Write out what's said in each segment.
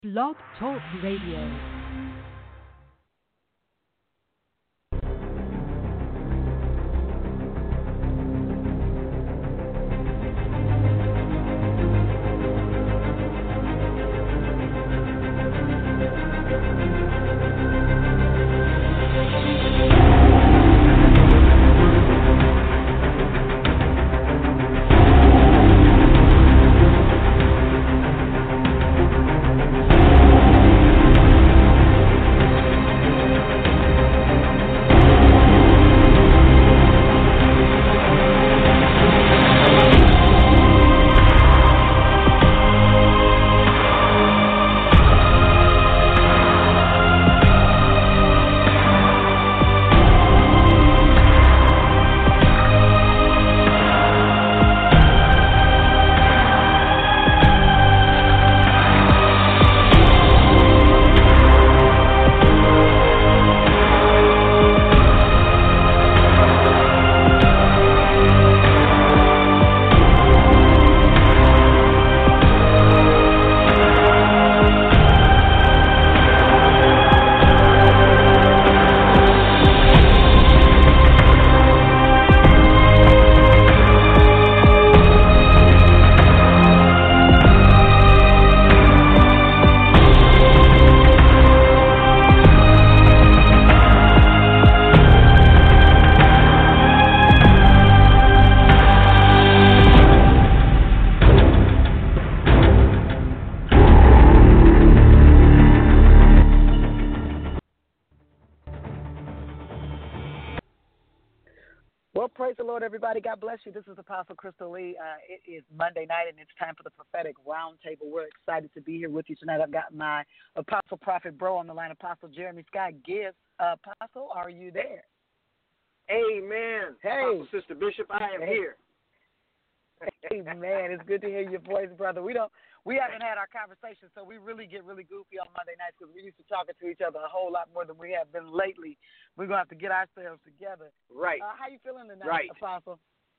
Blog Talk Radio. Everybody, God bless you. This is Apostle Crystal Lee. It is Monday night, and it's time for the Prophetic Roundtable. We're excited to be here with you tonight. I've got my Apostle Prophet Bro on the line, Apostle Jeremy Scott Gibbs. Apostle, are you there? Amen. Hey. Apostle Sister Bishop, I am here. Amen. It's good to hear your voice, brother. We haven't had our conversation, so we really get really goofy on Monday nights because we used to talking to each other a whole lot more than we have been lately. We're going to have to get ourselves together. Right. How you feeling tonight, right. Apostle?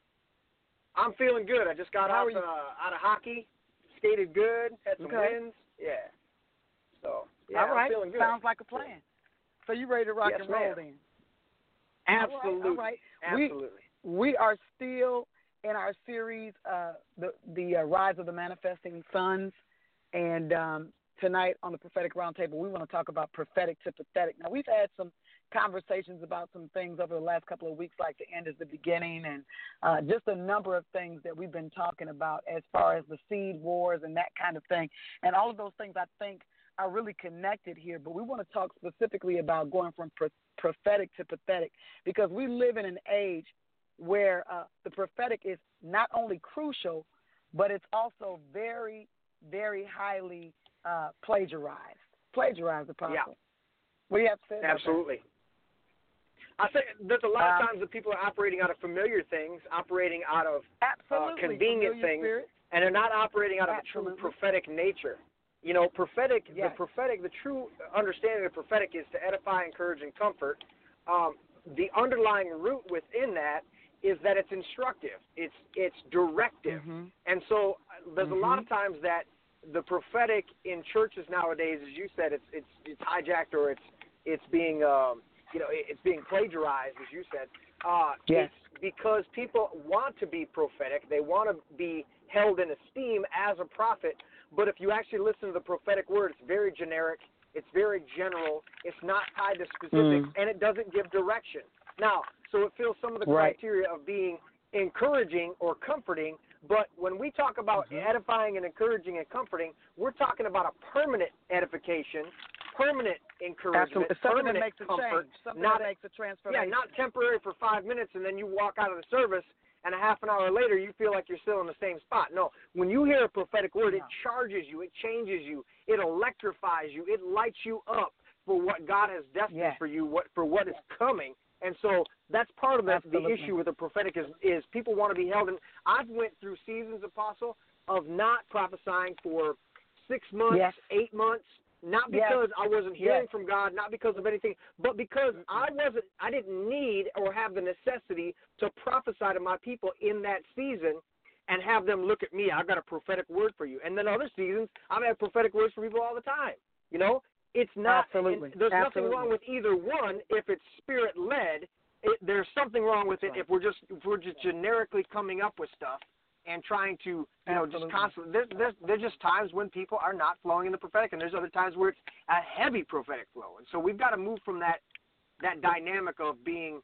I'm feeling good. I just got out of hockey, skated good, had some wins. Yeah. So, yeah, all right. I'm feeling good. Sounds like a plan. So you ready to rock and roll then? Absolutely. All right. Absolutely. We are still in our series, the Rise of the Manifesting Sons, and tonight on the Prophetic Roundtable, we want to talk about prophetic to pathetic. Now, we've had some conversations about some things over the last couple of weeks, like the end is the beginning, and just a number of things that we've been talking about as far as the seed wars and that kind of thing. And all of those things, I think, are really connected here, but we want to talk specifically about going from prophetic to pathetic, because we live in an age where the prophetic is not only crucial, but it's also very, very highly plagiarized, Apostle. Yeah. What do you have to say about Absolutely. I think there's a lot of times that people are operating out of familiar things, operating out of convenient things, and they're not operating out of a true prophetic nature. You know, the true understanding of prophetic is to edify, encourage, and comfort. The underlying root within that is that it's instructive, it's directive, and so there's a lot of times that the prophetic in churches nowadays, as you said, it's hijacked, or it's being it's being plagiarized, as you said. It's because people want to be prophetic, they want to be held in esteem as a prophet, but if you actually listen to the prophetic word, it's very generic, it's very general, it's not tied to specifics, and it doesn't give direction. Now, so it fills some of the criteria of being encouraging or comforting, but when we talk about edifying and encouraging and comforting, we're talking about a permanent edification, permanent encouragement, permanent that makes a comfort, change. Something that makes a transformation. Yeah, not temporary for 5 minutes and then you walk out of the service and a half an hour later you feel like you're still in the same spot. No, when you hear a prophetic word, it charges you, it changes you, it electrifies you, it lights you up for what God has destined for you, for what is coming. And so that's part of the issue with the prophetic is people want to be held. And I've went through seasons, Apostle, of not prophesying for 6 months, 8 months, not because I wasn't hearing from God, not because of anything, but because I didn't need or have the necessity to prophesy to my people in that season. and have them look at me. I've got a prophetic word for you. And then other seasons, I've had prophetic words for people all the time. You know, it's not. There's nothing wrong with either one if it's spirit led. There's something wrong with it if we're just generically coming up with stuff and trying to, just constantly. There's just times when people are not flowing in the prophetic, and there's other times where it's a heavy prophetic flow. And so we've got to move from that dynamic of being,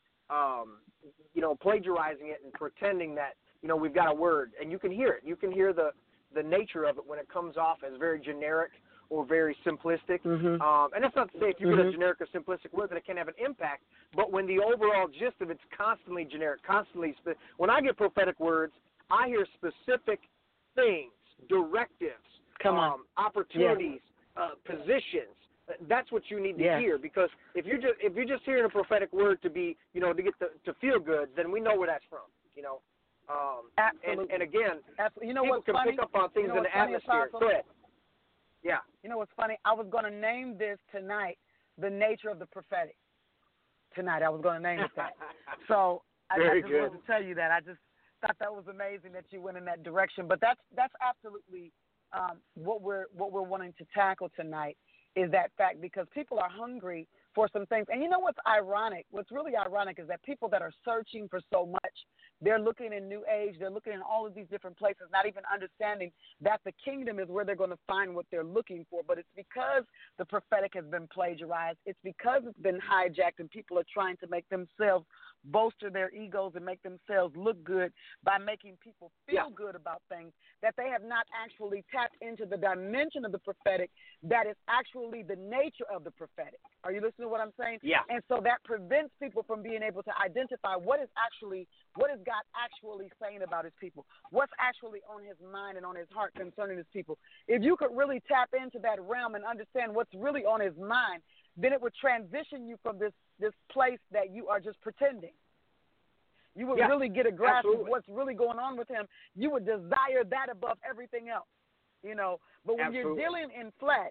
plagiarizing it and pretending that, we've got a word. And you can hear it. You can hear the nature of it when it comes off as very generic or very simplistic. And that's not to say if you put a generic or simplistic word that it can have an impact, but when the overall gist of it's constantly generic, when I get prophetic words, I hear specific things, directives, opportunities, positions. That's what you need to hear, because if you're just hearing a prophetic word to be, to get to feel good, then we know where that's from. Absolutely. And again, people can funny? pick up on things in the atmosphere. Go ahead. Yeah. You know what's funny? I was going to name this tonight, the nature of the prophetic. Tonight, I was going to name it that. So I just wanted to tell you that. I just thought that was amazing that you went in that direction. But that's absolutely what we're wanting to tackle tonight, is that fact, because people are hungry for some things. And you know what's ironic? What's really ironic is that people that are searching for so much, they're looking in New Age, they're looking in all of these different places, not even understanding that the kingdom is where they're going to find what they're looking for. But it's because the prophetic has been plagiarized. It's because it's been hijacked, and people are trying to make themselves bolster their egos and make themselves look good by making people feel good about things, that they have not actually tapped into the dimension of the prophetic that is actually the nature of the prophetic. Are you listening to what I'm saying? Yeah. And so that prevents people from being able to identify what is God actually saying about his people, what's actually on his mind and on his heart concerning his people. If you could really tap into that realm and understand what's really on his mind, then it would transition you from this place that you are just pretending. You would really get a grasp of what's really going on with him. You would desire that above everything else, But when you're dealing in flesh,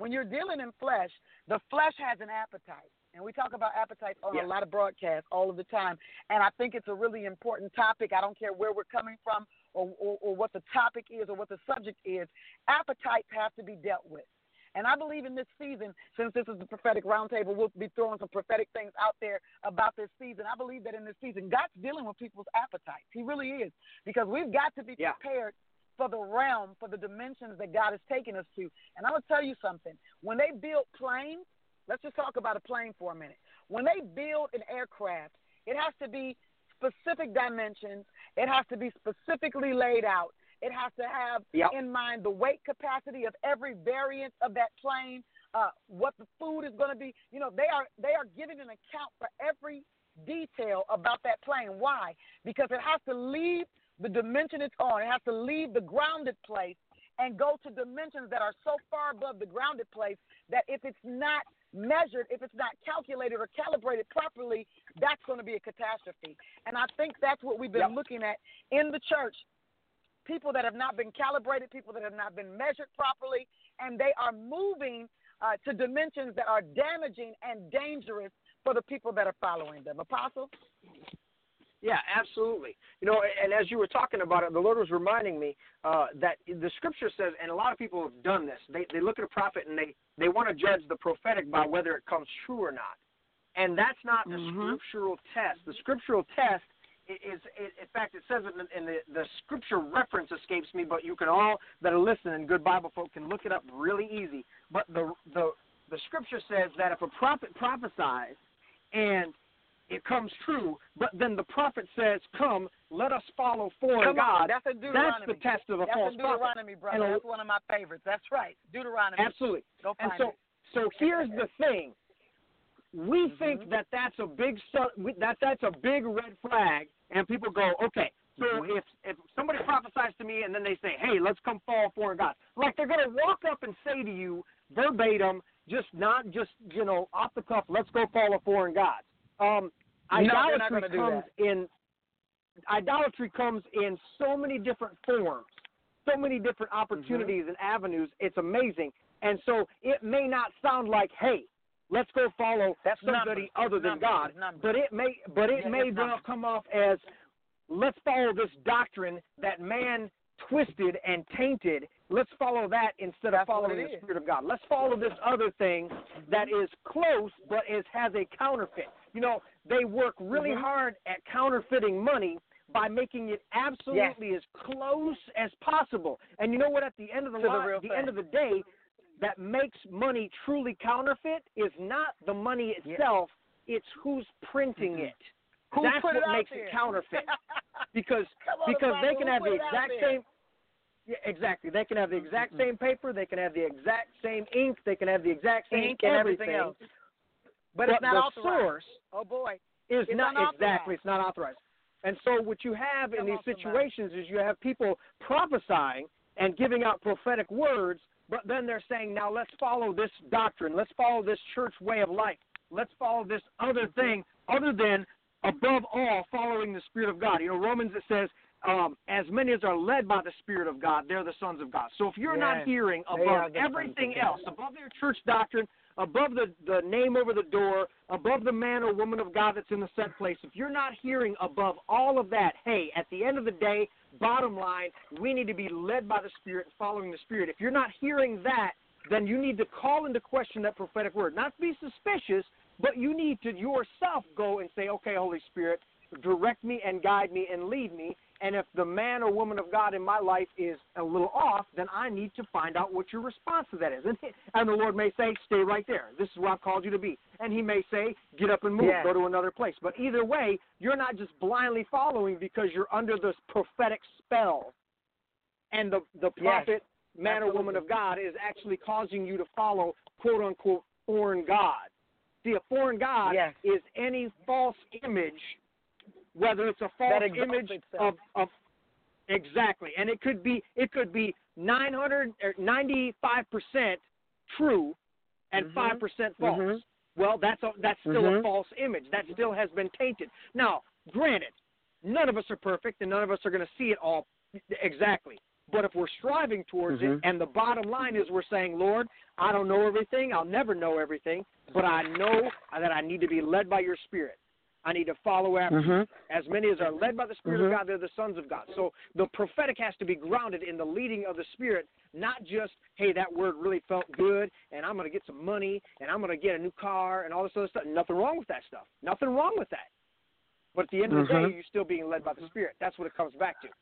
the flesh has an appetite. And we talk about appetites on a lot of broadcasts all of the time. And I think it's a really important topic. I don't care where we're coming from or what the topic is or what the subject is. Appetites have to be dealt with. And I believe in this season, since this is the prophetic roundtable, we'll be throwing some prophetic things out there about this season. I believe that in this season, God's dealing with people's appetites. He really is. Because we've got to be prepared for the realm, for the dimensions that God has taken us to. And I'm going to tell you something. When they build planes, let's just talk about a plane for a minute. When they build an aircraft, it has to be specific dimensions. It has to be specifically laid out. It has to have in mind the weight capacity of every variant of that plane, what the food is going to be. They are giving an account for every detail about that plane. Why? Because it has to leave the dimension it's on. It has to leave the grounded place and go to dimensions that are so far above the grounded place that if it's not measured, if it's not calculated or calibrated properly, that's going to be a catastrophe. And I think that's what we've been looking at in the church. People that have not been calibrated, people that have not been measured properly, and they are moving to dimensions that are damaging and dangerous for the people that are following them. Apostle? Yeah, absolutely. And as you were talking about it, the Lord was reminding me that the Scripture says, and a lot of people have done this, they look at a prophet and they want to judge the prophetic by whether it comes true or not. And that's not a scriptural test. The scriptural test is in fact, it says it in the Scripture reference escapes me, but you can all that are listening, good Bible folk, can look it up really easy. But the Scripture says that if a prophet prophesies and it comes true, but then the prophet says, come, let us follow foreign God. That's a Deuteronomy. That's the test of a false prophet. That's a Deuteronomy, brother. That's one of my favorites. That's right. Deuteronomy. Absolutely. So here's the thing. We think that that's a big red flag, and people go, okay, so if somebody prophesies to me and then they say, hey, let's come follow foreign gods, like they're going to walk up and say to you verbatim, not just off the cuff, let's go follow foreign gods. Idolatry comes in so many different forms, so many different opportunities and avenues. It's amazing. And so it may not sound like, hey, let's go follow somebody other than God, but it may well come off as let's follow this doctrine that man twisted and tainted. Let's follow that instead of following the Spirit of God. Let's follow this other thing that is close but has a counterfeit. You know, they work really hard at counterfeiting money by making it absolutely as close as possible. And you know what? At the end of the day, that makes money truly counterfeit is not the money itself; it's who's printing it. That's what makes it counterfeit. because they can have the exact same. Yeah, exactly. They can have the exact same paper. They can have the exact same ink. They can have the exact same ink and everything else. But it's not the source is not exactly. It's not authorized. And so what you have in these situations is you have people prophesying and giving out prophetic words, but then they're saying, now let's follow this doctrine. Let's follow this church way of life. Let's follow this other thing other than, above all, following the Spirit of God. You know, Romans, it says, as many as are led by the Spirit of God, they're the sons of God. So if you're not hearing above everything else, above your church doctrine, above the name over the door, above the man or woman of God that's in the set place, if you're not hearing above all of that, hey, at the end of the day, bottom line, we need to be led by the Spirit and following the Spirit. If you're not hearing that, then you need to call into question that prophetic word. Not to be suspicious, but you need to yourself go and say, okay, Holy Spirit, direct me and guide me and lead me. And if the man or woman of God in my life is a little off, then I need to find out what your response to that is. And the Lord may say, stay right there. This is where I've called you to be. And he may say, get up and move, go to another place. But either way, you're not just blindly following because you're under this prophetic spell. And the prophet, man or woman of God, is actually causing you to follow, quote-unquote, foreign God. See, a foreign God is any false image, whether it's a false image of exactly, and it could be 900 or 95% true and 5% false. Well, that's still a false image. That still has been tainted. Now, granted, none of us are perfect, and none of us are going to see it all exactly. But if we're striving towards it, and the bottom line is we're saying, Lord, I don't know everything, I'll never know everything, but I know that I need to be led by your Spirit. I need to follow after you. As many as are led by the Spirit of God, they're the sons of God. So the prophetic has to be grounded in the leading of the Spirit, not just, hey, that word really felt good, and I'm going to get some money, and I'm going to get a new car, and all this other stuff. Nothing wrong with that stuff. Nothing wrong with that. But at the end of the day, you're still being led by the Spirit. That's what it comes back to.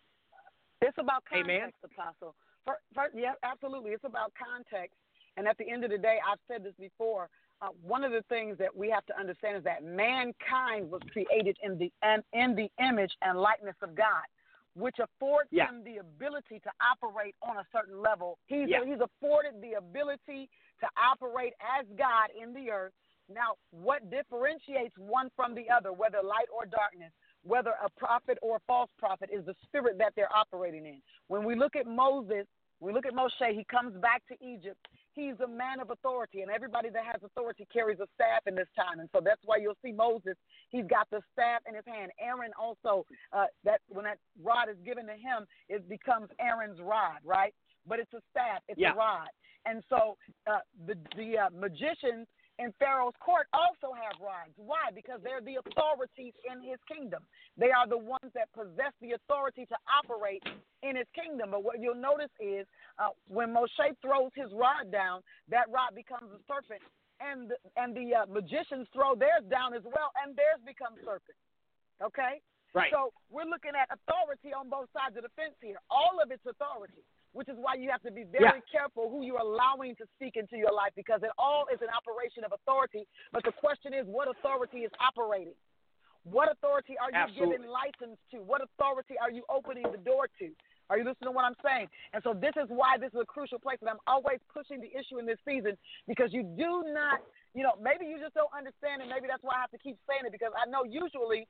It's about context, Apostle. Yeah, absolutely. It's about context. And at the end of the day, I've said this before, one of the things that we have to understand is that mankind was created in the image and likeness of God, which affords him the ability to operate on a certain level. He's afforded the ability to operate as God in the earth. Now, what differentiates one from the other, whether light or darkness, whether a prophet or a false prophet, is the spirit that they're operating in. When we look at Moses, Moshe, he comes back to Egypt. He's a man of authority, and everybody that has authority carries a staff in this time. And so that's why you'll see Moses, he's got the staff in his hand. Aaron also, that when that rod is given to him, it becomes Aaron's rod, right? But it's a staff, it's a rod. And so the magicians in Pharaoh's court also have rods. Why? Because they're the authorities in his kingdom. They are the ones that possess the authority to operate in his kingdom. But what you'll notice is when Moshe throws his rod down, that rod becomes a serpent. And the magicians throw theirs down as well, and theirs become serpents. Okay? Right. So we're looking at authority on both sides of the fence here. All of it's authority, which is why you have to be very careful who you're allowing to speak into your life, because it all is an operation of authority. But the question is, what authority is operating? What authority are you giving license to? What authority are you opening the door to? Are you listening to what I'm saying? And so this is why this is a crucial place, and I'm always pushing the issue in this season, because you do not, maybe you just don't understand, and maybe that's why I have to keep saying it, because I know usually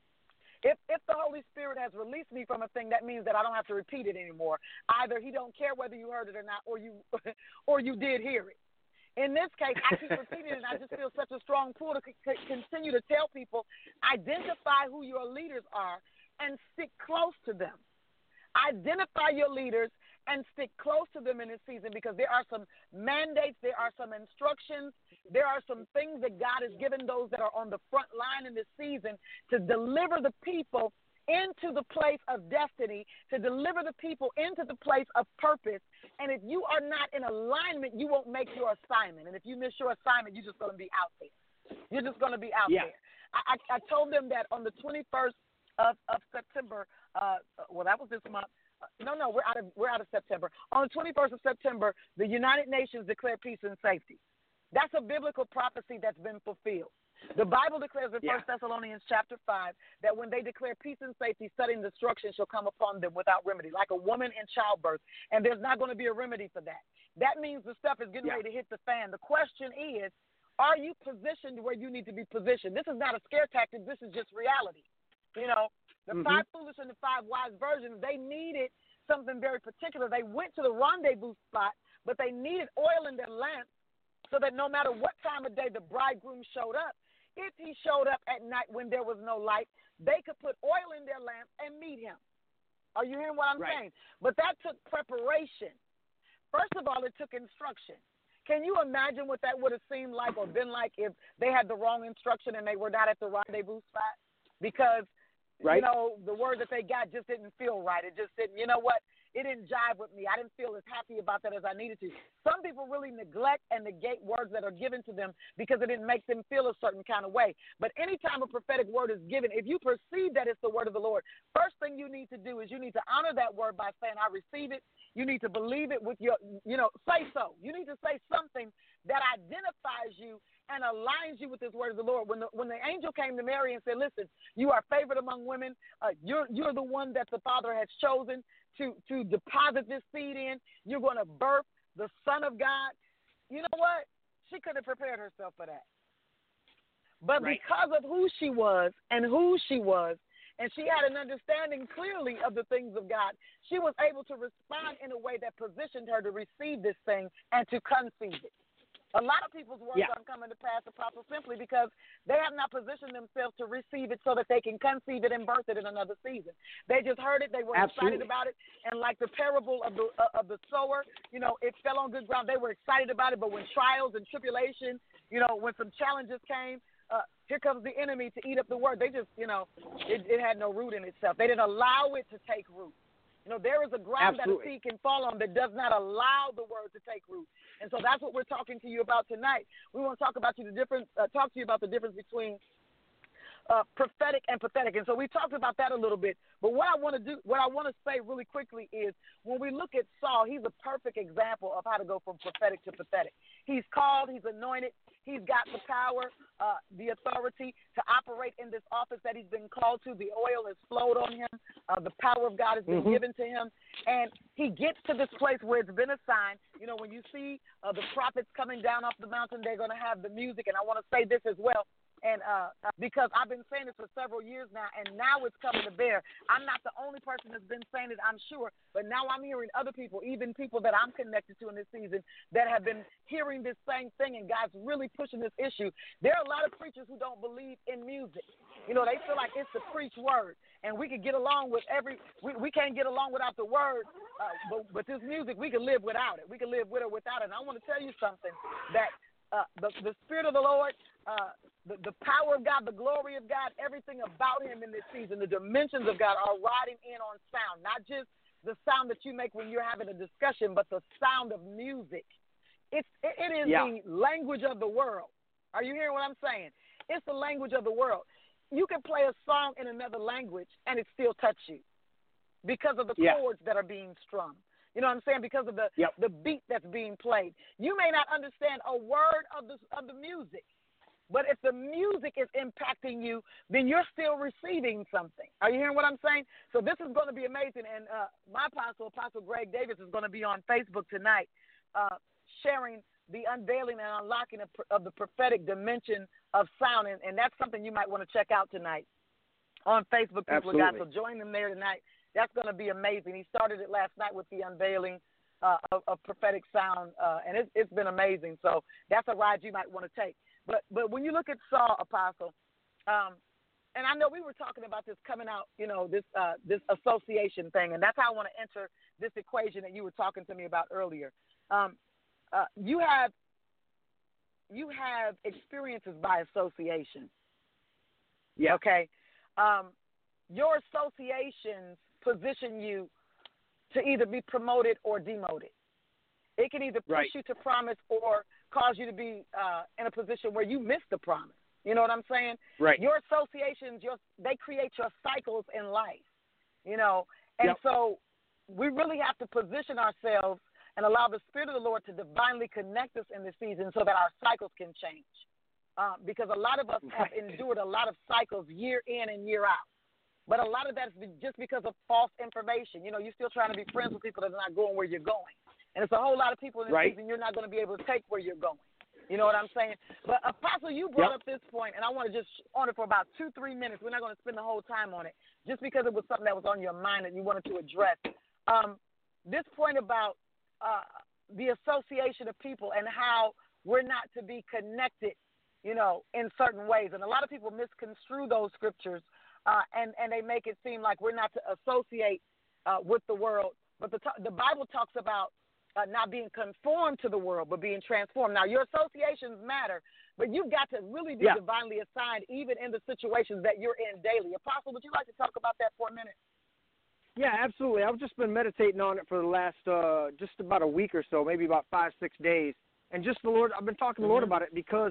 if the Holy Spirit has released me from a thing, that means that I don't have to repeat it anymore. Either he don't care whether you heard it or not, or you did hear it. In this case, I keep repeating it, and I just feel such a strong pull to continue to tell people, identify who your leaders are and stick close to them. Identify your leaders and stick close to them in this season, because there are some mandates, there are some instructions, there are some things that God has given those that are on the front line in this season to deliver the people into the place of destiny, to deliver the people into the place of purpose. And if you are not in alignment, you won't make your assignment. And if you miss your assignment, you're just going to be out there. You're just going to be out there. I told them that on the 21st of September, well, that was this month. No, we're out of September. On the 21st of September, the United Nations declared peace and safety. That's a biblical prophecy that's been fulfilled. The Bible declares in 1 Thessalonians chapter 5 that when they declare peace and safety, sudden destruction shall come upon them without remedy, like a woman in childbirth, and there's not going to be a remedy for that. That means the stuff is getting ready to hit the fan. The question is, are you positioned where you need to be positioned? This is not a scare tactic. This is just reality. You know, the five foolish and the five wise virgins, they needed something very particular. They went to the rendezvous spot, but they needed oil in their lamps so that no matter what time of day the bridegroom showed up, if he showed up at night when there was no light, they could put oil in their lamp and meet him. Are you hearing what I'm saying? But that took preparation. First of all, it took instruction. Can you imagine what that would have seemed like or been like if they had the wrong instruction and they were not at the rendezvous spot? Because, you know, the word that they got just didn't feel right. It just didn't, you know what? It didn't jive with me. I didn't feel as happy about that as I needed to. Some people really neglect and negate words that are given to them because it didn't make them feel a certain kind of way. But anytime a prophetic word is given, if you perceive that it's the word of the Lord, first thing you need to do is you need to honor that word by saying, I receive it. You need to believe it with your, you know, say so. You need to say something that identifies you and aligns you with this word of the Lord. When the angel came to Mary and said, listen, you are favored among women. You're the one that the Father has chosen to deposit this seed in. You're going to birth the Son of God. You know what? She could have prepared herself for that. But because of who she was and whose she was, and she had an understanding clearly of the things of God, she was able to respond in a way that positioned her to receive this thing and to conceive it. A lot of people's words aren't coming to pass, Apostle, simply because they have not positioned themselves to receive it so that they can conceive it and birth it in another season. They just heard it. They were excited about it. And like the parable of the sower, you know, it fell on good ground. They were excited about it. But when trials and tribulation, you know, when some challenges came, here comes the enemy to eat up the word. They just, you know, it had no root in itself. They didn't allow it to take root. You know, there is a ground that a seed can fall on that does not allow the word to take root. And so that's what we're talking to you about tonight. We want to talk about talk to you about the difference between prophetic and pathetic. And so we talked about that a little bit. But what I want to say really quickly is when we look at Saul, he's a perfect example of how to go from prophetic to pathetic. He's called, he's anointed, he's got the power, the authority to operate in this office that he's been called to. The oil has flowed on him. The power of God has been given to him. And he gets to this place where it's been assigned. You know, when you see the prophets coming down off the mountain, they're going to have the music. And I want to say this as well. And because I've been saying this for several years now, and now it's coming to bear. I'm not the only person that's been saying it, I'm sure, but now I'm hearing other people, even people that I'm connected to in this season, that have been hearing this same thing, and God's really pushing this issue. There are a lot of preachers who don't believe in music. You know, they feel like it's the preach word, and we can get along with we can't get along without the word, but this music, we can live without it. We can live with or without it. And I want to tell you something, that the Spirit of the Lord, the power of God, the glory of God, everything about him in this season, the dimensions of God are riding in on sound, not just the sound that you make when you're having a discussion, but the sound of music. It is the language of the world. Are you hearing what I'm saying? It's the language of the world. You can play a song in another language and it still touch you because of the chords that are being strummed. You know what I'm saying? Because of the beat that's being played. You may not understand a word of the music, but if the music is impacting you, then you're still receiving something. Are you hearing what I'm saying? So this is going to be amazing. And my Apostle Greg Davis, is going to be on Facebook tonight sharing the unveiling and unlocking of the prophetic dimension of sound. And that's something you might want to check out tonight on Facebook, people of God. So join them there tonight. That's going to be amazing. He started it last night with the unveiling of prophetic sound, and it's been amazing. So that's a ride you might want to take. But when you look at Saul, Apostle, and I know we were talking about this coming out, you know, this association thing, and that's how I want to enter this equation that you were talking to me about earlier. You have experiences by association. Yeah. Okay. your associations position you to either be promoted or demoted. It can either push you to promise or cause you to be in a position where you miss the promise. You know what I'm saying? Right. Your associations, they create your cycles in life, you know. And so we really have to position ourselves and allow the Spirit of the Lord to divinely connect us in this season so that our cycles can change. Because a lot of us have endured a lot of cycles year in and year out. But a lot of that is just because of false information. You know, you're still trying to be friends with people that are not going where you're going. And it's a whole lot of people in this season you're not going to be able to take where you're going. You know what I'm saying? But, Apostle, you brought up this point, and I want to just on it for about 2-3 minutes. We're not going to spend the whole time on it, just because it was something that was on your mind that you wanted to address. This point about the association of people and how we're not to be connected, you know, in certain ways. And a lot of people misconstrue those scriptures, and they make it seem like we're not to associate with the world. But the Bible talks about not being conformed to the world, but being transformed. Now, your associations matter, but you've got to really be divinely assigned, even in the situations that you're in daily. Apostle, would you like to talk about that for a minute? Yeah, absolutely. I've just been meditating on it for the last just about a week or so, maybe about 5-6 days. And just the Lord, I've been talking to the Lord about it because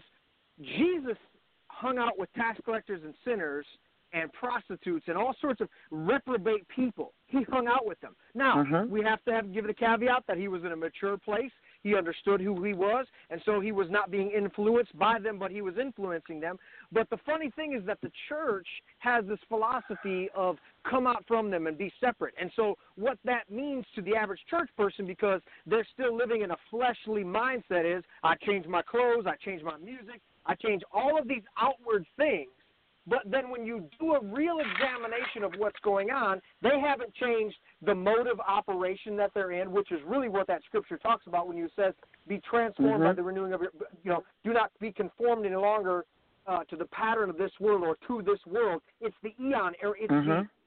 Jesus hung out with tax collectors and sinners and prostitutes and all sorts of reprobate people. He hung out with them. Now, we have to give the caveat that he was in a mature place. He understood who he was, and so he was not being influenced by them, but he was influencing them. But the funny thing is that the church has this philosophy of come out from them and be separate. And so what that means to the average church person, because they're still living in a fleshly mindset, is I change my clothes, I change my music, I change all of these outward things. But then when you do a real examination of what's going on, they haven't changed the mode of operation that they're in, which is really what that scripture talks about when you says, be transformed by the renewing of your, do not be conformed any longer to the pattern of this world or to this world. It's the eon, or it's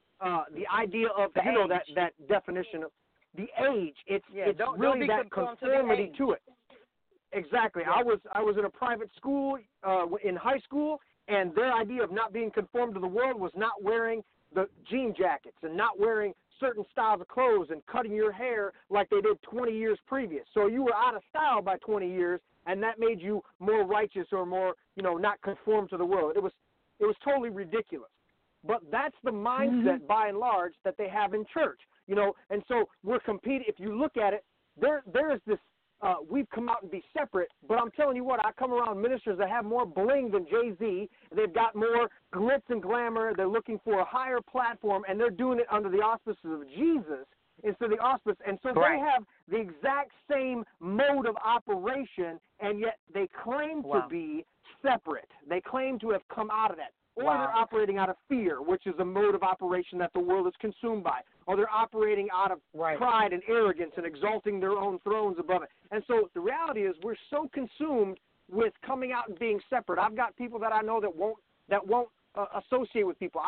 the idea of, that definition of the age. It's really that conformity to it. Exactly. Yeah. I was in a private school in high school, and their idea of not being conformed to the world was not wearing the jean jackets and not wearing certain styles of clothes and cutting your hair like they did 20 years previous. So you were out of style by 20 years, and that made you more righteous or more, not conform to the world. It was totally ridiculous. But that's the mindset, by and large, that they have in church, And so we're competing. If you look at it, there is this. We've come out and be separate, but I'm telling you what, I come around ministers that have more bling than Jay-Z. They've got more glitz and glamour. They're looking for a higher platform, and they're doing it under the auspices of Jesus instead of the auspice. And so they have the exact same mode of operation, and yet they claim to be separate. They claim to have come out of that. Or they're operating out of fear, which is a mode of operation that the world is consumed by. Or they're operating out of pride and arrogance and exalting their own thrones above it. And so the reality is we're so consumed with coming out and being separate. I've got people that I know that won't associate with people.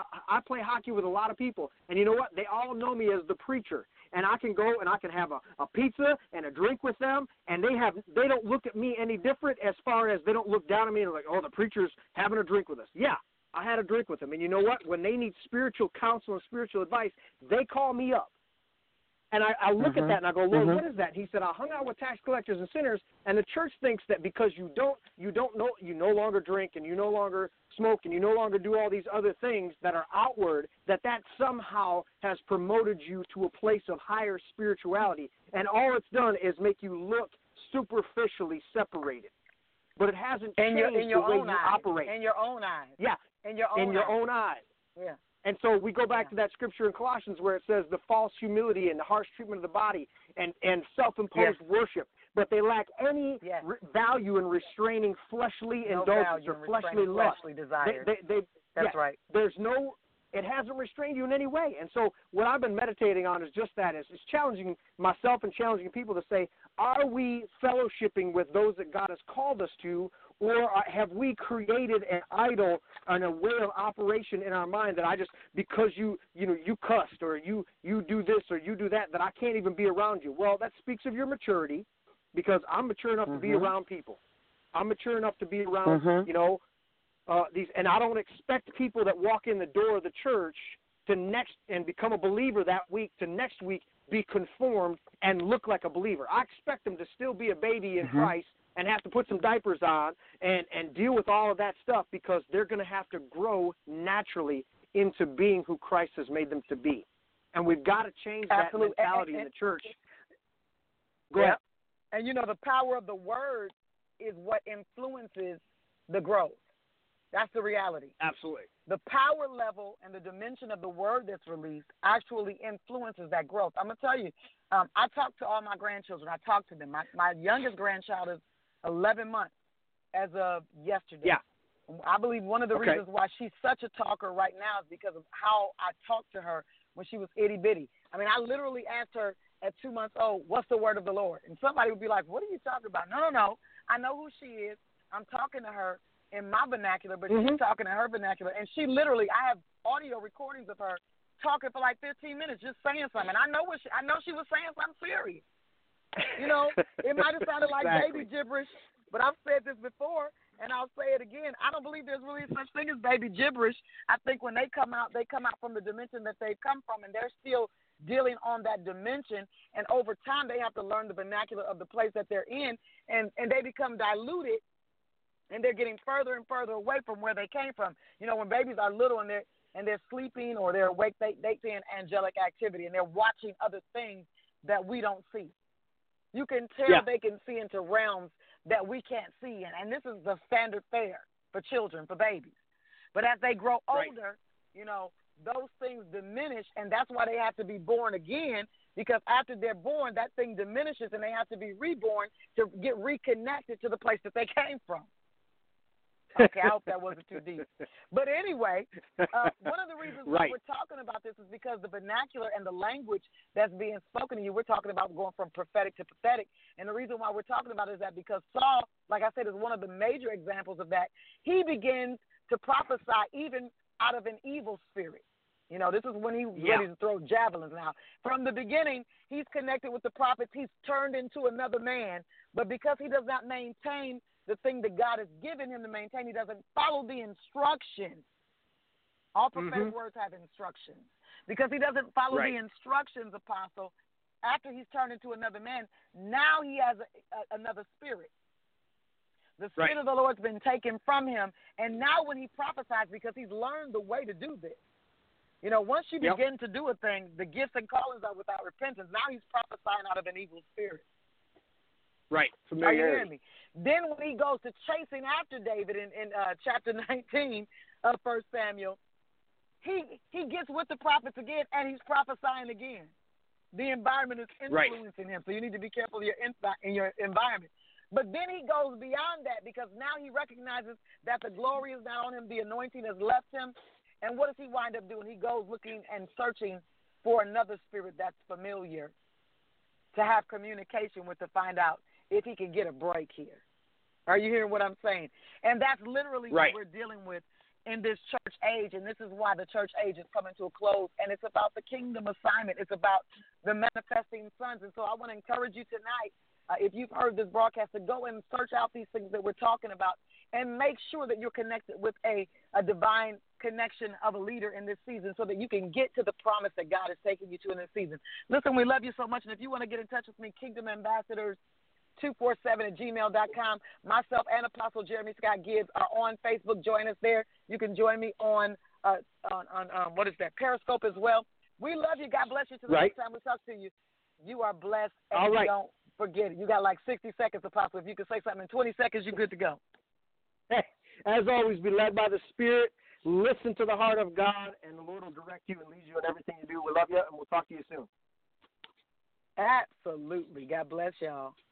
I play hockey with a lot of people, and you know what? They all know me as the preacher. And I can go and I can have a pizza and a drink with them, and they don't look at me any different as far as they don't look down at me and like, oh, the preacher's having a drink with us. Yeah, I had a drink with them. And you know what? When they need spiritual counsel and spiritual advice, they call me up. And I look at that and I go, Lord, what is that? He said, I hung out with tax collectors and sinners, and the church thinks that because you no longer drink and you no longer smoke and you no longer do all these other things that are outward, that somehow has promoted you to a place of higher spirituality. And all it's done is make you look superficially separated. But it hasn't changed the way you operate. In your own eyes. Yeah. In your own eyes. Yeah. And so we go back to that scripture in Colossians where it says the false humility and the harsh treatment of the body and self-imposed worship, but they lack any value in restraining fleshly indulgence or fleshly lust. That's right. It hasn't restrained you in any way. And so what I've been meditating on is just that, is challenging myself and challenging people to say, are we fellowshipping with those that God has called us to, or have we created an idol and a way of operation in our mind that because you cussed or you do this or you do that I can't even be around you? Well, that speaks of your maturity, because I'm mature enough to be around people. I'm mature enough to be around, and I don't expect people that walk in the door of the church to next and become a believer that week to next week be conformed and look like a believer. I expect them to still be a baby in Christ and have to put some diapers on and deal with all of that stuff because they're going to have to grow naturally into being who Christ has made them to be. And we've got to change that mentality in the church. Go ahead. And, you know, the power of the word is what influences the growth. That's the reality. Absolutely. The power level and the dimension of the word that's released actually influences that growth. I'm going to tell you, I talk to all my grandchildren. I talk to them. My youngest grandchild is 11 months as of yesterday. Yeah. I believe one of the reasons why she's such a talker right now is because of how I talked to her when she was itty-bitty. I mean, I literally asked her at 2 months old, what's the word of the Lord? And somebody would be like, what are you talking about? No. I know who she is. I'm talking to her in my vernacular, but she's talking in her vernacular. And she literally, I have audio recordings of her talking for like 15 minutes, just saying something. I know she was saying something serious. You know, it might have sounded like baby gibberish, but I've said this before, and I'll say it again. I don't believe there's really such thing as baby gibberish. I think when they come out from the dimension that they've come from, and they're still dealing on that dimension, and over time they have to learn the vernacular of the place that they're in, and they become diluted, and they're getting further and further away from where they came from. You know, when babies are little and they're sleeping or they're awake, they see an angelic activity, and they're watching other things that we don't see. You can tell they can see into realms that we can't see, and this is the standard fare for children, for babies. But as they grow older, you know, those things diminish, and that's why they have to be born again, because after they're born, that thing diminishes, and they have to be reborn to get reconnected to the place that they came from. Okay, I hope that wasn't too deep. But anyway, one of the reasons why we're talking about this is because the vernacular and the language that's being spoken to you, we're talking about going from prophetic to pathetic. And the reason why we're talking about it is that because Saul, like I said, is one of the major examples of that. He begins to prophesy even out of an evil spirit. You know, this is when he's ready to throw javelins now. From the beginning, he's connected with the prophets. He's turned into another man. But because he does not maintain the thing that God has given him to maintain, he doesn't follow the instructions. All prophetic words have instructions. Because he doesn't follow the instructions, Apostle, after he's turned into another man, now he has another spirit. The Spirit of the Lord's been taken from him, and now when he prophesies, because he's learned the way to do this. You know, once you begin to do a thing, the gifts and callings are without repentance. Now he's prophesying out of an evil spirit. Right. Are you hearing me? Then when he goes to chasing after David in chapter 19 of 1 Samuel, he gets with the prophets again, and he's prophesying again. The environment is influencing him, so you need to be careful in your environment. But then he goes beyond that, because now he recognizes that the glory is not on him, the anointing has left him. And what does he wind up doing? He goes looking and searching for another spirit that's familiar to have communication with, to find out if he can get a break here. Are you hearing what I'm saying? And that's literally what we're dealing with in this church age, and this is why the church age is coming to a close, and it's about the kingdom assignment. It's about the manifesting sons. And so I want to encourage you tonight, if you've heard this broadcast, to go and search out these things that we're talking about and make sure that you're connected with a divine connection of a leader in this season so that you can get to the promise that God is taking you to in this season. Listen, we love you so much, and if you want to get in touch with me, Kingdom Ambassadors 247@gmail.com. Myself and Apostle Jeremy Scott Gibbs are on Facebook. Join us there. You can join me on what is that, Periscope as well. We love you. God bless you. Till the next time we talk to you. You are blessed, and don't forget it. You got like 60 seconds, Apostle. If you can say something in 20 seconds, you're good to go. Hey, as always, be led by the Spirit. Listen to the heart of God, and the Lord will direct you and lead you in everything you do. We love you, and we'll talk to you soon. Absolutely. God bless y'all.